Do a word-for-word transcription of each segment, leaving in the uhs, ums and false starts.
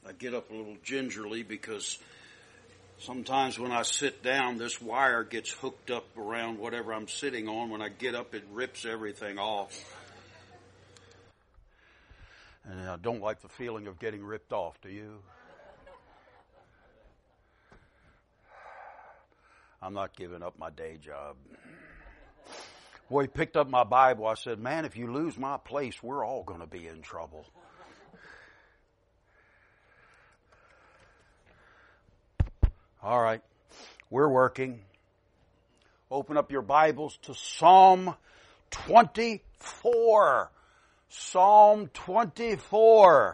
I get up a little gingerly because sometimes when I sit down, this wire gets hooked up around whatever I'm sitting on. When I get up, it rips everything off. And I don't like the feeling of getting ripped off, do you? I'm not giving up my day job. Boy, he picked up my Bible. I said, man, if you lose my place, we're all going to be in trouble. All right, we're working. Open up your Bibles to Psalm twenty-four. Psalm twenty-four.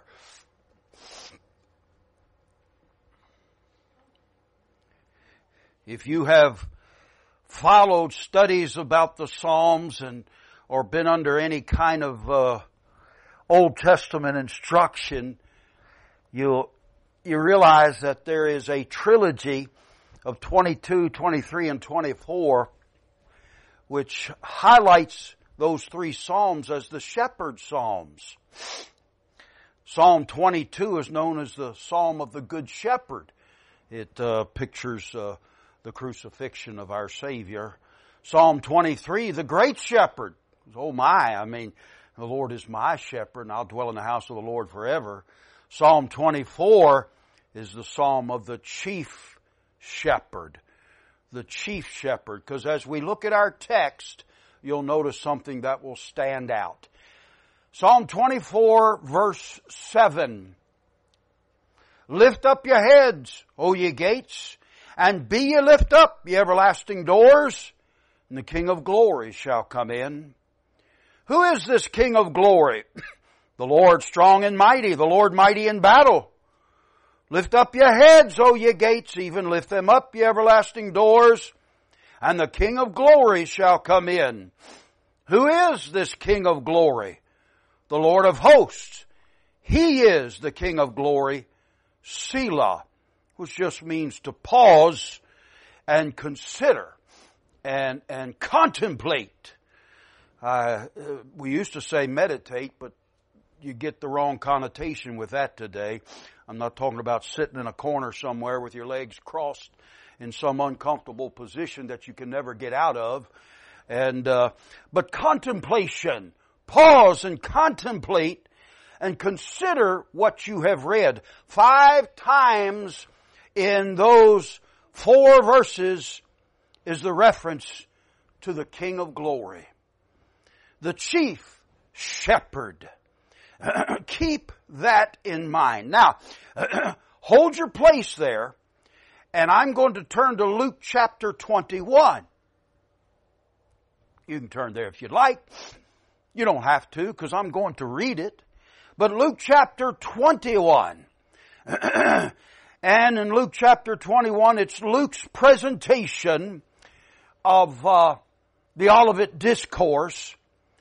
If you have followed studies about the Psalms and or been under any kind of uh, Old Testament instruction, you'll you realize that there is a trilogy of twenty-two, twenty-three, and twenty-four which highlights those three Psalms as the shepherd Psalms. Psalm twenty-two is known as the Psalm of the Good Shepherd. It uh, pictures uh, the crucifixion of our Savior. Psalm twenty-three, the Great Shepherd. Oh my, I mean, the Lord is my shepherd and I'll dwell in the house of the Lord forever. Psalm twenty-four is the Psalm of the Chief Shepherd. The Chief Shepherd. Because as we look at our text, you'll notice something that will stand out. Psalm twenty-four, verse seven. Lift up your heads, O ye gates, and be ye lift up, ye everlasting doors, and the King of glory shall come in. Who is this King of glory? The Lord strong and mighty, the Lord mighty in battle. Lift up your heads, O ye gates, even lift them up, ye everlasting doors, and the King of glory shall come in. Who is this King of glory? The Lord of hosts. He is the King of glory. Selah, which just means to pause and consider and, and contemplate. Uh, we used to say meditate, but you get the wrong connotation with that today. I'm not talking about sitting in a corner somewhere with your legs crossed in some uncomfortable position that you can never get out of. And uh, but contemplation, pause and contemplate and consider what you have read. Five times in those four verses is the reference to the King of glory, the chief shepherd. Keep that in mind. Now, hold your place there, and I'm going to turn to Luke chapter twenty-one. You can turn there if you'd like. You don't have to, because I'm going to read it. But Luke chapter twenty-one. And in Luke chapter twenty-one, it's Luke's presentation of uh, the Olivet Discourse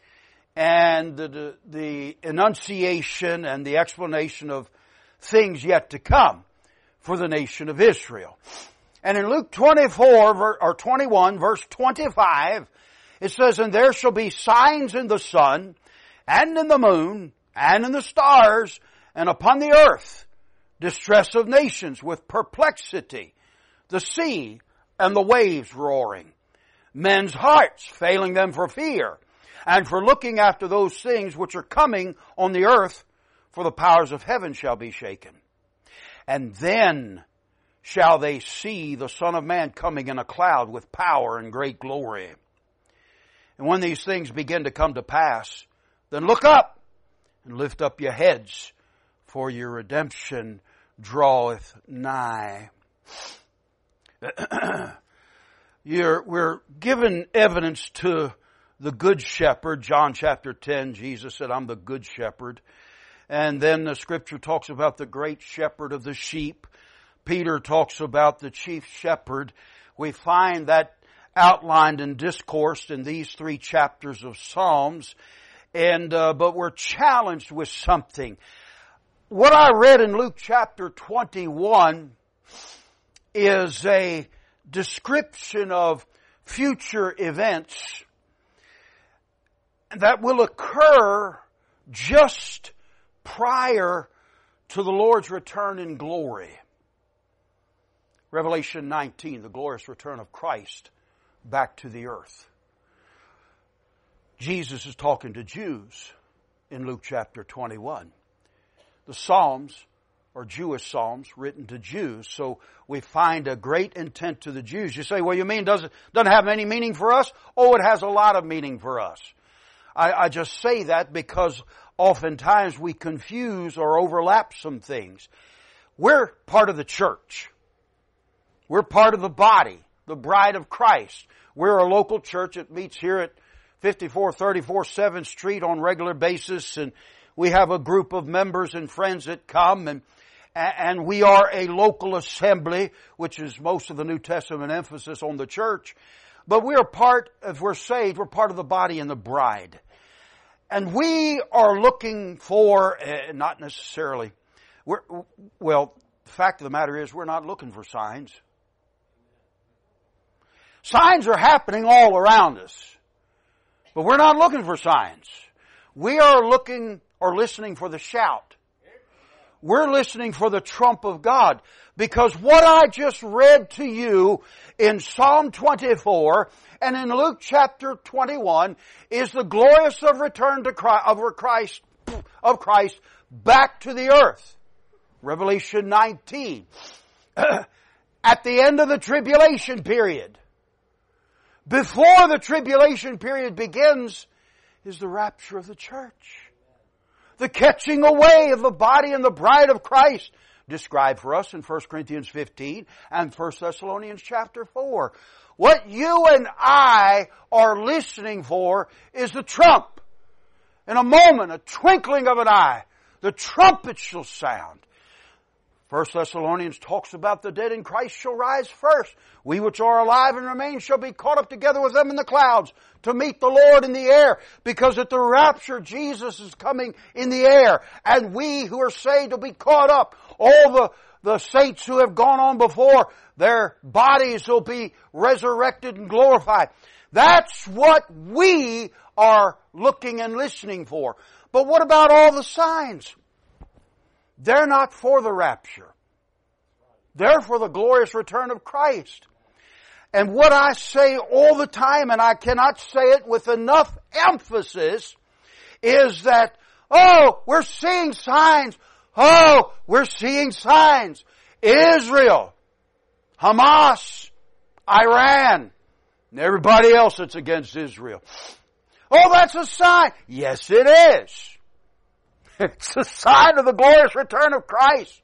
and the, the, the enunciation and the explanation of things yet to come for the nation of Israel. And in Luke twenty-four, or twenty-one, verse twenty-five, it says, and there shall be signs in the sun, and in the moon, and in the stars, and upon the earth, distress of nations with perplexity, the sea and the waves roaring, men's hearts failing them for fear, and for looking after those things which are coming on the earth, for the powers of heaven shall be shaken. And then shall they see the Son of Man coming in a cloud with power and great glory. And when these things begin to come to pass, then look up and lift up your heads, for your redemption draweth nigh. You're, we're given evidence to the Good Shepherd. John chapter ten, Jesus said, I'm the Good Shepherd. And then the Scripture talks about the great shepherd of the sheep. Peter talks about the chief shepherd. We find that outlined and discoursed in these three chapters of Psalms. And uh, but we're challenged with something. What I read in Luke chapter twenty-one is a description of future events that will occur just prior to the Lord's return in glory. Revelation nineteen, the glorious return of Christ back to the earth. Jesus is talking to Jews in Luke chapter twenty-one. The Psalms are Jewish Psalms written to Jews, so we find a great intent to the Jews. You say, well, you mean doesn't doesn't have any meaning for us? Oh, it has a lot of meaning for us. I, I just say that because oftentimes we confuse or overlap some things. We're part of the church. We're part of the body, the bride of Christ. We're a local church that meets here at fifty-four thirty-four seventh Street on regular basis, and we have a group of members and friends that come, and and we are a local assembly, which is most of the New Testament emphasis on the church. But we are part, if we're saved, we're part of the body and the bride. And we are looking for, uh, not necessarily, we're, well, the fact of the matter is we're not looking for signs. Signs are happening all around us. But we're not looking for signs. We are looking or listening for the shout. We're listening for the trump of God. Because what I just read to you in Psalm twenty-four and in Luke chapter twenty-one is the glorious of return to Christ, of Christ, of Christ back to the earth. Revelation nineteen. At the end of the tribulation period. Before the tribulation period begins is the rapture of the church. The catching away of the body and the bride of Christ, described for us in First Corinthians fifteen and First Thessalonians chapter four. What you and I are listening for is the trump. In a moment, a twinkling of an eye, the trumpet shall sound. First Thessalonians talks about the dead in Christ shall rise first. We which are alive and remain shall be caught up together with them in the clouds to meet the Lord in the air. Because at the rapture, Jesus is coming in the air. And we who are saved will be caught up. All the, the saints who have gone on before, their bodies will be resurrected and glorified. That's what we are looking and listening for. But what about all the signs? They're not for the rapture. They're for the glorious return of Christ. And what I say all the time, and I cannot say it with enough emphasis, is that, oh, we're seeing signs. Oh, we're seeing signs. Israel, Hamas, Iran, and everybody else that's against Israel. Oh, that's a sign. Yes, it is. It's a sign of the glorious return of Christ.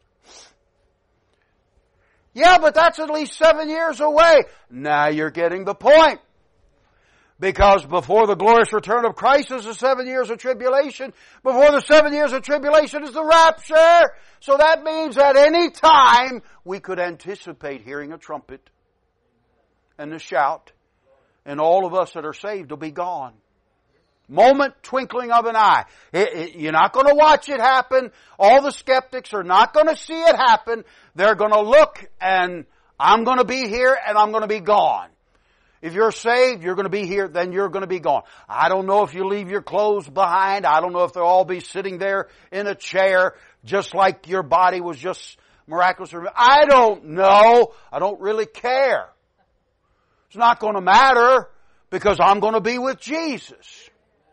Yeah, but that's at least seven years away. Now you're getting the point. Because before the glorious return of Christ is the seven years of tribulation. Before the seven years of tribulation is the rapture. So that means at any time we could anticipate hearing a trumpet and a shout. And all of us that are saved will be gone. Moment, twinkling of an eye. It, it, you're not going to watch it happen. All the skeptics are not going to see it happen. They're going to look and I'm going to be here and I'm going to be gone. If you're saved, you're going to be here, then you're going to be gone. I don't know if you leave your clothes behind. I don't know if they'll all be sitting there in a chair just like your body was just miraculous. I don't know. I don't really care. It's not going to matter because I'm going to be with Jesus.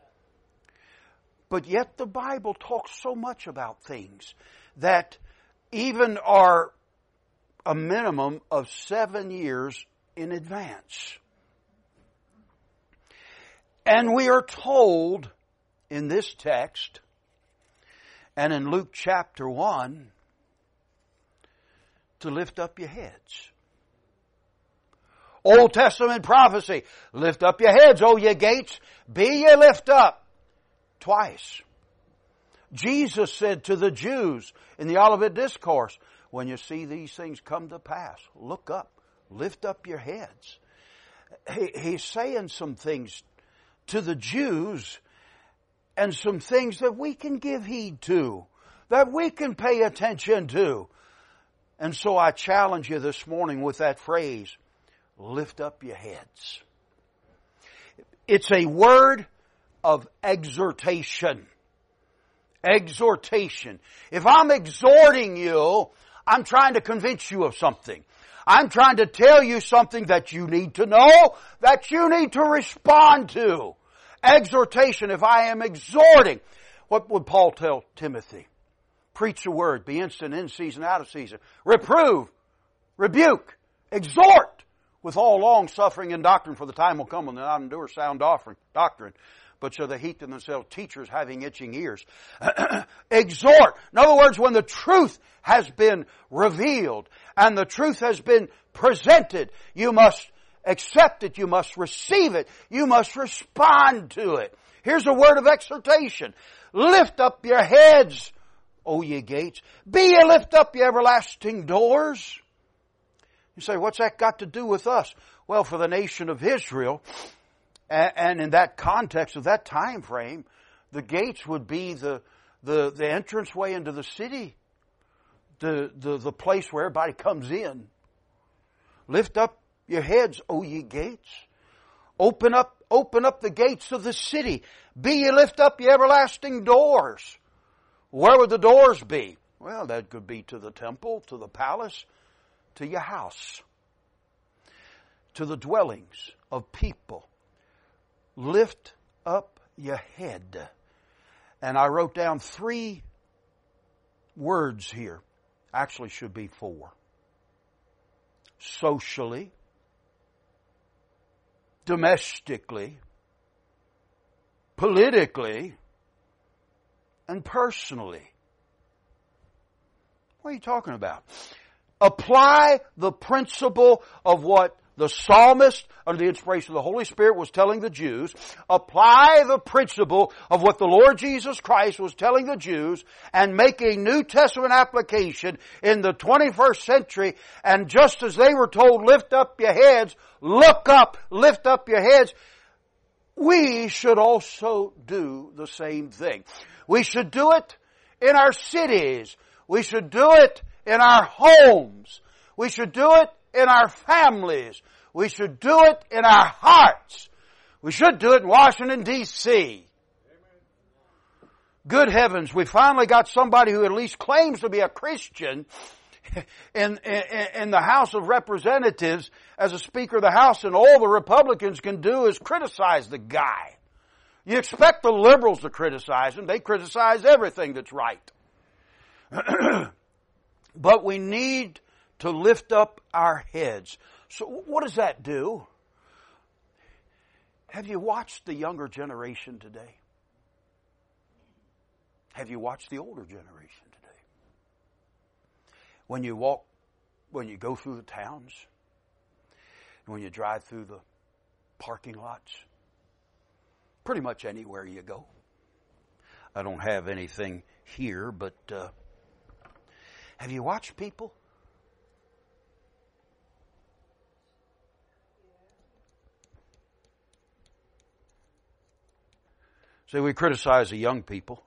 But yet the Bible talks so much about things that even are a minimum of seven years in advance. And we are told in this text and in Luke chapter one to lift up your heads. Old Testament prophecy, lift up your heads, O ye gates, be ye lift up. Twice. Jesus said to the Jews in the Olivet Discourse, when you see these things come to pass, look up, lift up your heads. He, he's saying some things to the Jews and some things that we can give heed to, that we can pay attention to. And so I challenge you this morning with that phrase, lift up your heads. It's a word of exhortation. Exhortation. If I'm exhorting you, I'm trying to convince you of something. I'm trying to tell you something that you need to know, that you need to respond to. Exhortation. If I am exhorting, what would Paul tell Timothy? Preach the word. Be instant in season, out of season. Reprove. Rebuke. Exhort. With all long suffering and doctrine, for the time will come when they not endure sound doctrine, but shall they heap to themselves teachers having itching ears. Exhort. In other words, when the truth has been revealed and the truth has been presented, you must accept it. You must receive it. You must respond to it. Here's a word of exhortation. Lift up your heads, O ye gates. Be ye lift up ye everlasting doors. You say, what's that got to do with us? Well, for the nation of Israel, and in that context of that time frame, the gates would be the the, the entranceway into the city, the, the the place where everybody comes in. Lift up your heads, O ye gates. Open up, open up the gates of the city. Be ye lift up your everlasting doors. Where would the doors be? Well, that could be to the temple, to the palace, to your house, to the dwellings of people. Lift up your head. And I wrote down three words here. Actually should be four. Socially, domestically, politically, and personally. What are you talking about? Apply the principle of what the psalmist, under the inspiration of the Holy Spirit, was telling the Jews. Apply the principle of what the Lord Jesus Christ was telling the Jews and make a New Testament application in the twenty-first century. And just as they were told, lift up your heads, look up, lift up your heads, we should also do the same thing. We should do it in our cities. We should do it in our homes. We should do it in our families. We should do it in our hearts. We should do it in Washington, D C Good heavens, we finally got somebody who at least claims to be a Christian in, in, in the House of Representatives as a Speaker of the House, and all the Republicans can do is criticize the guy. You expect the liberals to criticize him. They criticize everything that's right. But we need to lift up our heads. So what does that do? Have you watched the younger generation today? Have you watched the older generation today? When you walk, when you go through the towns, when you drive through the parking lots, pretty much anywhere you go. I don't have anything here, but uh, have you watched people? See, we criticize the young people,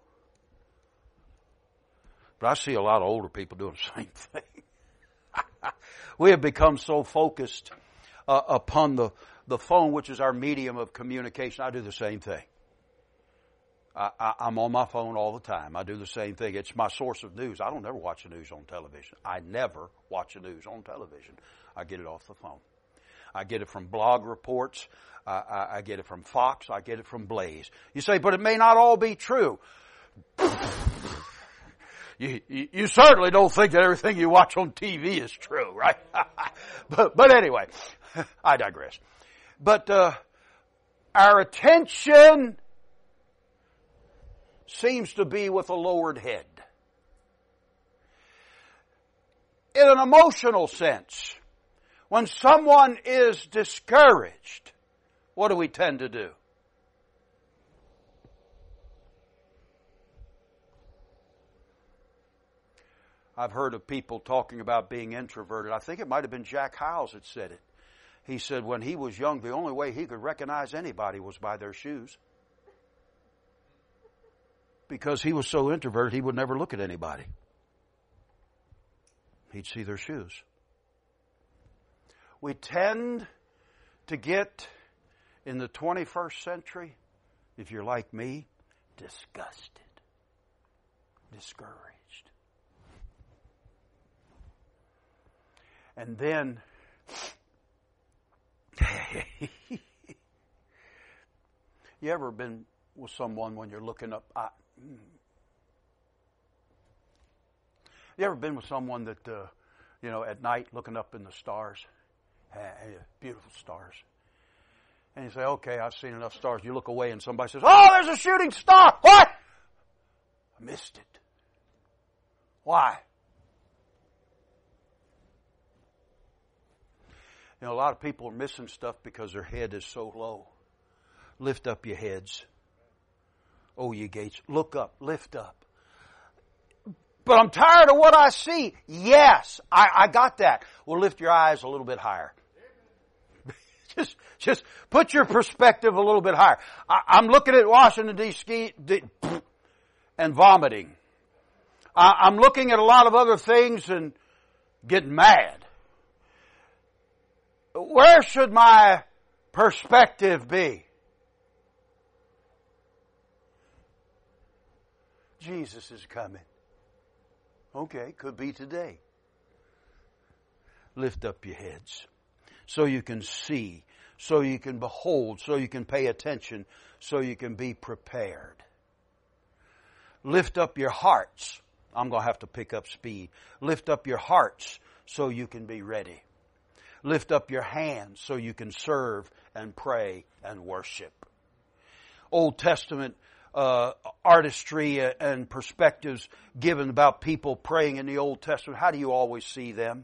but I see a lot of older people doing the same thing. We have become so focused uh, upon the, the phone, which is our medium of communication. I do the same thing. I, I, I'm on my phone all the time. I do the same thing. It's my source of news. I don't ever watch the news on television. I never watch the news on television. I get it off the phone. I get it from blog reports. I, I, I get it from Fox. I get it from Blaze. You say, but it may not all be true. you, you, you certainly don't think that everything you watch on T V is true, right? but, but anyway, I digress. But uh, our attention seems to be with a lowered head. In an emotional sense, when someone is discouraged, what do we tend to do? I've heard of people talking about being introverted. I think it might have been Jack Hyles that said it. He said when he was young, the only way he could recognize anybody was by their shoes. Because he was so introverted, he would never look at anybody. He'd see their shoes. We tend to get, in the twenty-first century, if you're like me, disgusted. discouraged. And then, you ever been with someone when you're looking up? I, you ever been with someone that, uh, you know, at night looking up in the stars? Hey, beautiful stars. And you say, okay, I've seen enough stars. You look away and somebody says, oh, there's a shooting star. What? I missed it. Why? You know, a lot of people are missing stuff because their head is so low. Lift up your heads. Oh, ye gates. Look up. Lift up. But I'm tired of what I see. Yes, I, I got that. Well, lift your eyes a little bit higher. just, just put your perspective a little bit higher. I, I'm looking at Washington, D C and vomiting. I, I'm looking at a lot of other things and getting mad. Where should my perspective be? Jesus is coming. Okay, could be today. Lift up your heads so you can see, so you can behold, so you can pay attention, so you can be prepared. Lift up your hearts. I'm going to have to pick up speed. Lift up your hearts so you can be ready. Lift up your hands so you can serve and pray and worship. Old Testament uh, artistry and perspectives given about people praying in the Old Testament. How do you always see them?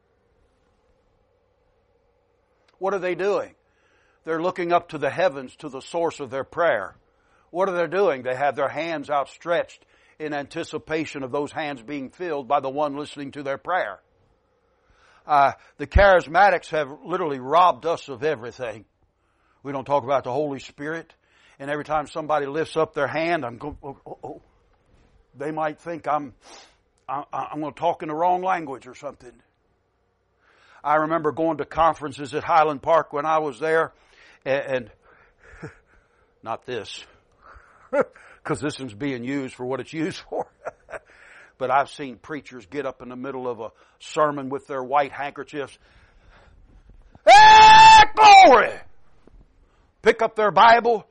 What are they doing? They're looking up to the heavens, to the source of their prayer. What are they doing? They have their hands outstretched in anticipation of those hands being filled by the one listening to their prayer. Uh, the charismatics have literally robbed us of everything. We don't talk about the Holy Spirit. And every time somebody lifts up their hand, I'm going, oh, oh, oh. They might think I'm, I, I'm going to talk in the wrong language or something. I remember going to conferences at Highland Park when I was there, and, and not this, because this one's being used for what it's used for. But I've seen preachers get up in the middle of a sermon with their white handkerchiefs. Hey, glory! Pick up their Bible.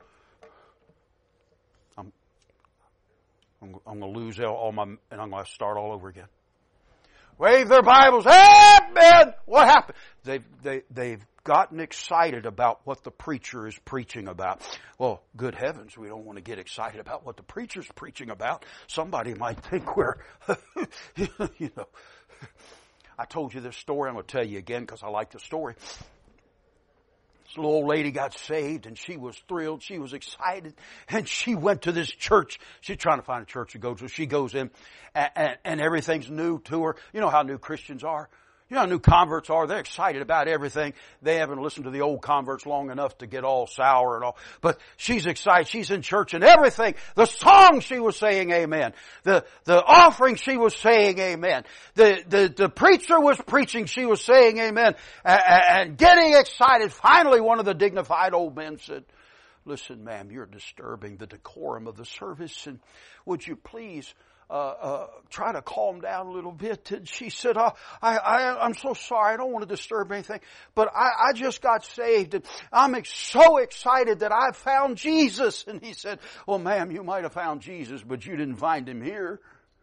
I'm, I'm, I'm going to lose all my, and I'm going to start all over again. Wave their Bibles. Hey, man! What happened? They've, they, they've gotten excited about what the preacher is preaching about. Well, good heavens, we don't want to get excited about what the preacher's preaching about. Somebody might think we're, you know. I told you this story. I'm going to tell you again because I like the story. This little old lady got saved and she was thrilled. She was excited. And she went to this church. She's trying to find a church to go to. She goes in and, and, and everything's new to her. You know how new Christians are. You know how new converts are. They're excited about everything. They haven't listened to the old converts long enough to get all sour and all. But she's excited. She's in church and everything. The song she was saying amen. The, the offering she was saying amen. The, the, the preacher was preaching. She was saying amen. And, and getting excited. Finally, one of the dignified old men said, listen, ma'am, you're disturbing the decorum of the service. And would you please Uh, uh, try to calm down a little bit. And she said, oh, I, I, I'm so sorry. I don't want to disturb anything, but I, I just got saved and I'm ex- so excited that I found Jesus. And he said, well, ma'am, you might have found Jesus, but you didn't find him here.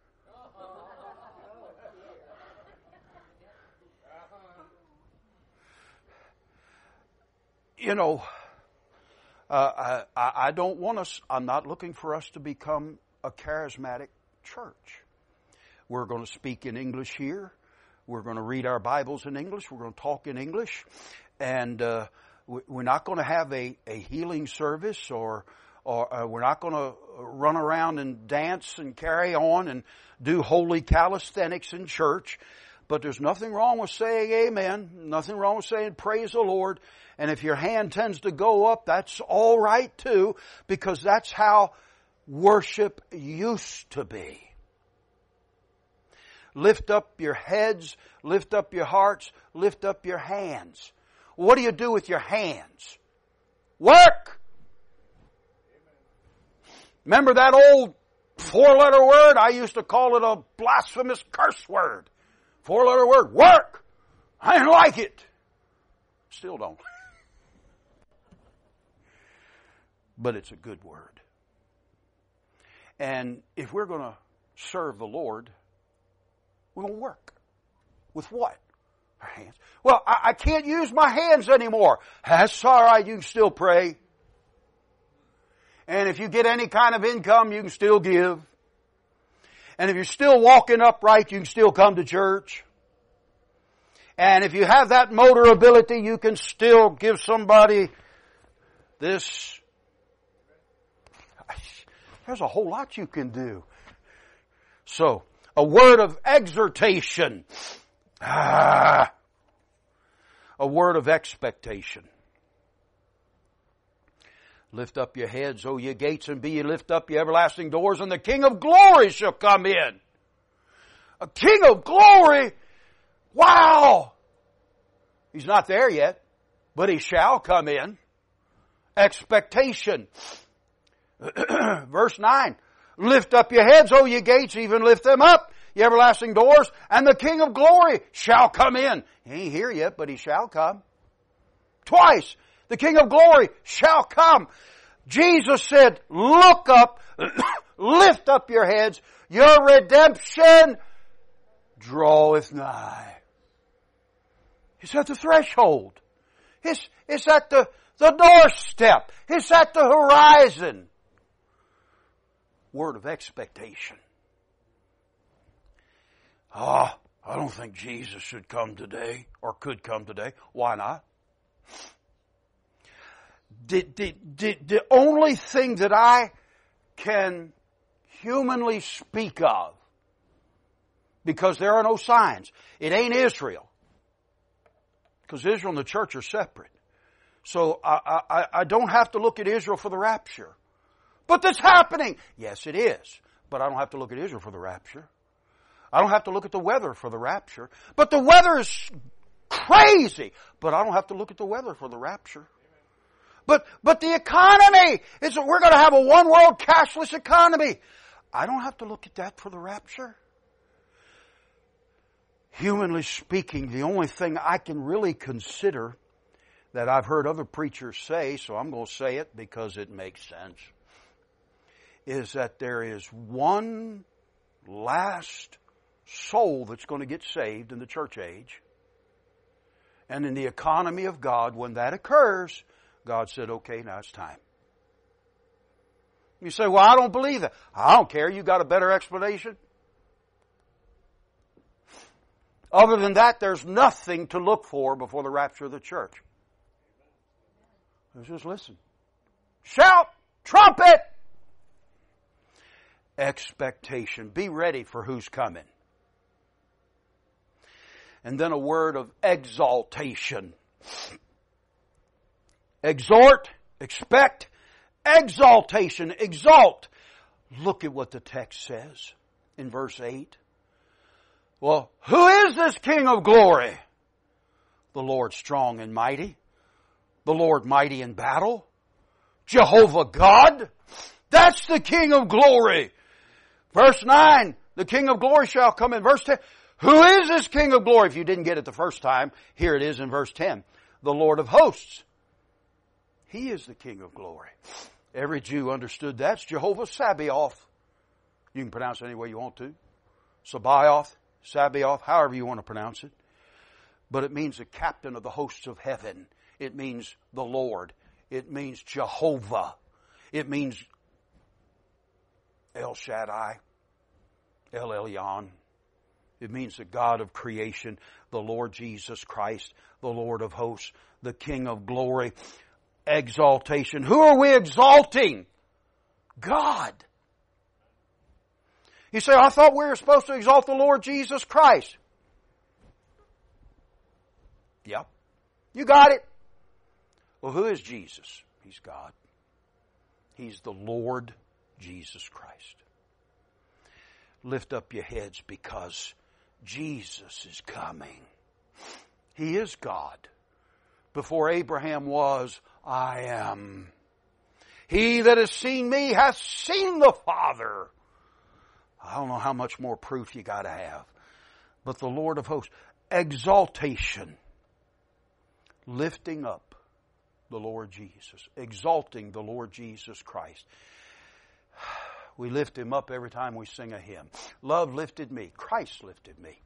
You know, uh, I, I don't want us, I'm not looking for us to become a charismatic church. We're going to speak in English here. We're going to read our Bibles in English. We're going to talk in English. And uh, we're not going to have a, a healing service or, or uh, we're not going to run around and dance and carry on and do holy calisthenics in church. But there's nothing wrong with saying amen. Nothing wrong with saying praise the Lord. And if your hand tends to go up, that's all right too, because that's how worship used to be. Lift up your heads, lift up your hearts, lift up your hands. What do you do with your hands? Work! Remember that old Four-letter word, I used to call it a blasphemous curse word. Four-letter word, work. I didn't like it. Still don't. But it's a good word. And if we're going to serve the Lord, we're going to work. With what? Our hands. Well, I, I can't use my hands anymore. That's all right. You can still pray. And if you get any kind of income, you can still give. And if you're still walking upright, you can still come to church. And if you have that motor ability, you can still give somebody this. There's a whole lot you can do. So, a word of exhortation. Ah, a word of expectation. Lift up your heads, O ye gates, and be ye lift up your everlasting doors, and the King of glory shall come in. A King of glory? Wow! He's not there yet, but He shall come in. Expectation. Verse nine. Lift up your heads, O ye gates, even lift them up, ye everlasting doors, and the King of glory shall come in. He ain't here yet, but He shall come. Twice. The King of glory shall come. Jesus said, look up, lift up your heads, your redemption draweth nigh. It's at the threshold. It's, it's at the, the doorstep. It's at the horizon. Word of expectation. Ah, oh, I don't think Jesus should come today or could come today. Why not? The, the, the, the only thing that I can humanly speak of, because there are no signs, it ain't Israel. Because Israel and the church are separate. So I, I, I don't have to look at Israel for the rapture. But that's happening. Yes, it is. But I don't have to look at Israel for the rapture. I don't have to look at the weather for the rapture. But the weather is crazy. But I don't have to look at the weather for the rapture. But, but the economy is that we're going to have a one world cashless economy. I don't have to look at that for the rapture. Humanly speaking, the only thing I can really consider that I've heard other preachers say, so I'm going to say it because it makes sense, is that there is one last soul that's going to get saved in the church age. And in the economy of God, when that occurs, God said, okay, now it's time. You say, well, I don't believe that. I don't care. You got a better explanation? Other than that, there's nothing to look for before the rapture of the church. Let's just listen. Shout, trumpet! Expectation. Be ready for who's coming. And then a word of exaltation. Exhort, expect, exaltation, exalt. Look at what the text says in verse eight. Well, who is this King of glory? The Lord strong and mighty. The Lord mighty in battle. Jehovah God. That's the King of glory. Verse nine, the King of glory shall come in. Verse ten, who is this King of glory? If you didn't get it the first time, here it is in verse ten. The Lord of hosts. He is the King of glory. Every Jew understood that's Jehovah Sabaoth. You can pronounce it any way you want to. Sabaoth, Sabaoth, however you want to pronounce it. But it means the captain of the hosts of heaven. It means the Lord. It means Jehovah. It means El Shaddai, El Elyon. It means the God of creation, the Lord Jesus Christ, the Lord of hosts, the King of glory. Exaltation. Who are we exalting? God. You say, I thought we were supposed to exalt the Lord Jesus Christ. Yep. You got it. Well, who is Jesus? He's God. He's the Lord Jesus Christ. Lift up your heads because Jesus is coming. He is God. Before Abraham was, I am. He that has seen me hath seen the Father. I don't know how much more proof you got to have. But the Lord of hosts, exaltation, lifting up the Lord Jesus, exalting the Lord Jesus Christ. We lift Him up every time we sing a hymn. Love lifted me. Christ lifted me.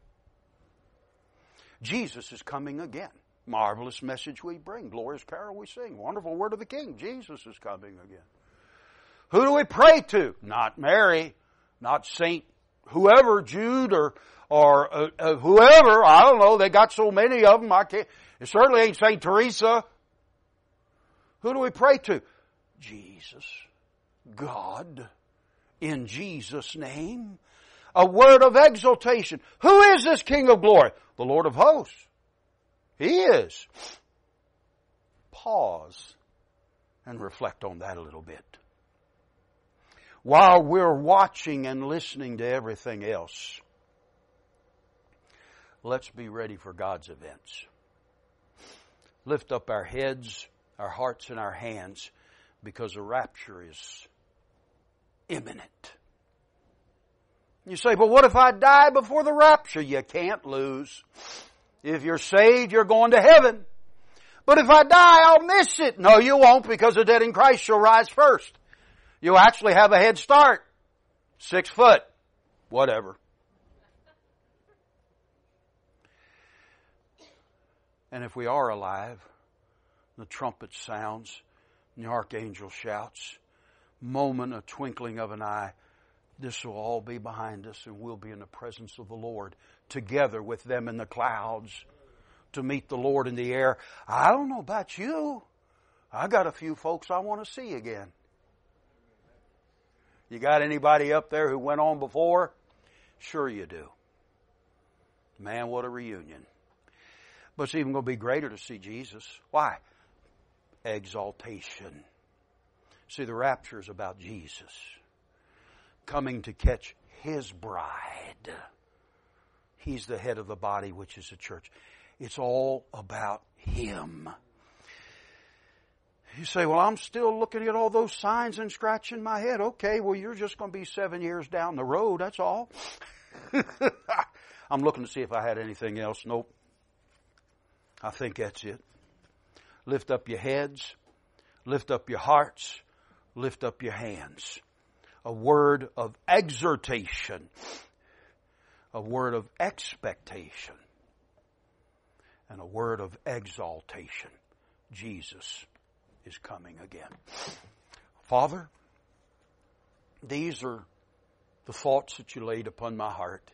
Jesus is coming again. Marvelous message we bring. Glorious carol we sing. Wonderful word of the King. Jesus is coming again. Who do we pray to? Not Mary, not Saint whoever, Jude or or uh, uh, whoever. I don't know. They got so many of them. I can't. It certainly ain't Saint Teresa. Who do we pray to? Jesus, God, in Jesus' name. A word of exaltation. Who is this King of glory? The Lord of hosts. He is. Pause and reflect on that a little bit. While we're watching and listening to everything else, let's be ready for God's events. Lift up our heads, our hearts, and our hands, because the rapture is imminent. You say, but what if I die before the rapture? You can't lose. If you're saved, you're going to heaven. But if I die, I'll miss it. No, you won't, because the dead in Christ shall rise first. You'll actually have a head start. Six foot. Whatever. And if we are alive, the trumpet sounds, and the archangel shouts, moment, a twinkling of an eye, this will all be behind us, and we'll be in the presence of the Lord together with them in the clouds to meet the Lord in the air. I don't know about you. I got a few folks I want to see again. You got anybody up there who went on before? Sure you do. Man, what a reunion. But it's even going to be greater to see Jesus. Why? Exaltation. See, the rapture is about Jesus coming to catch His bride. He's the head of the body, which is the church. It's all about Him. You say, well, I'm still looking at all those signs and scratching my head. Okay, well, you're just going to be seven years down the road, that's all. I'm looking to see if I had anything else. Nope. I think that's it. Lift up your heads. Lift up your hearts. Lift up your hands. A word of exhortation. A word of expectation. And a word of exaltation. Jesus is coming again. Father, these are the thoughts that you laid upon my heart.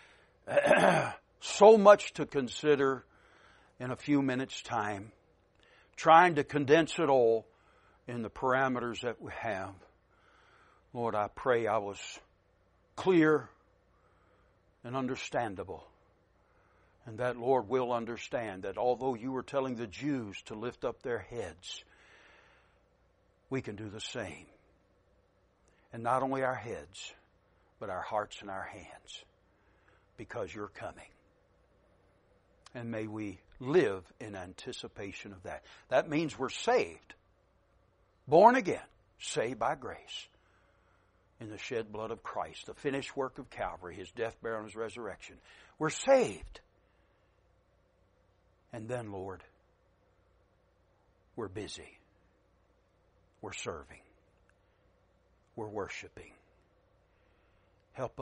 So much to consider in a few minutes' time. Trying to condense it all in the parameters that we have. Lord, I pray I was clear and understandable. And that, Lord, will understand that although you were telling the Jews to lift up their heads, we can do the same. And not only our heads, but our hearts and our hands, because you're coming. And may we live in anticipation of that. That means we're saved, born again, saved by grace in the shed blood of Christ, the finished work of Calvary, His death, burial, and His resurrection. We're saved. And then, Lord, we're busy. We're serving. We're worshiping. Help us.